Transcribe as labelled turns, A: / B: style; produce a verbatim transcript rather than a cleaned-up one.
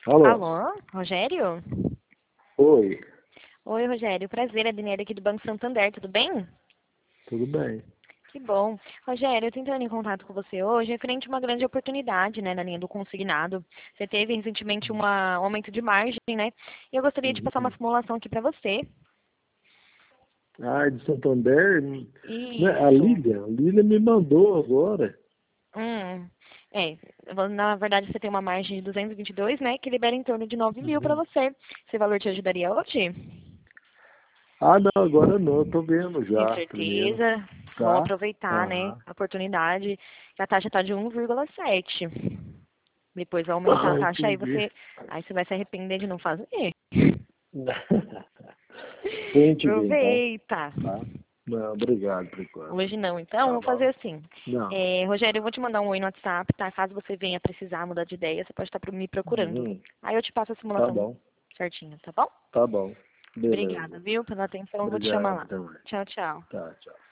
A: Alô?
B: Alô, Rogério?
A: Oi,
B: Oi, Rogério. Prazer, é a Daniela aqui do Banco Santander, tudo bem?
A: tudo bem?
B: Que bom. Rogério, eu tô entrando em contato com você hoje referente a uma grande oportunidade, né, na linha do consignado. Você teve recentemente uma, um aumento de margem, né? E eu gostaria de passar uma
A: Uhum.
B: simulação aqui para você.
A: Ah, de Santander? Né, a
B: Isso.
A: Lília, a Lília me mandou agora.
B: Hum. É, na verdade você tem uma margem de duzentos e vinte e dois, né, que libera em torno de nove mil para
A: Uhum.
B: você. Esse valor te ajudaria hoje?
A: Ah, não, agora não, eu tô vendo
B: Tem
A: já primeiro.
B: certeza? Vamos
A: Tá?
B: aproveitar, né?
A: Aham.
B: A oportunidade. A taxa está de um vírgula sete. Depois vai aumentar a
A: Ah,
B: taxa, aí
A: entendi.
B: você, aí você vai se arrepender de não fazer.
A: Depois a gente vê então,
B: Aproveita.
A: tá? Não, obrigado por enquanto.
B: Hoje não, então,
A: Tá
B: vou fazer
A: bom?
B: assim.
A: Não.
B: É, Rogério, eu vou te mandar um oi no WhatsApp, tá? Caso você venha precisar mudar de ideia, você pode estar me procurando.
A: Uhum.
B: Aí eu te passo a
A: Tá
B: simulação
A: bom,
B: certinha, tá bom?
A: tá bom.
B: Obrigada,
A: Beleza.
B: viu, pela atenção. Eu vou te chamar
A: Obrigado,
B: lá.
A: até mais.
B: Tchau, tchau.
A: Tá, tchau.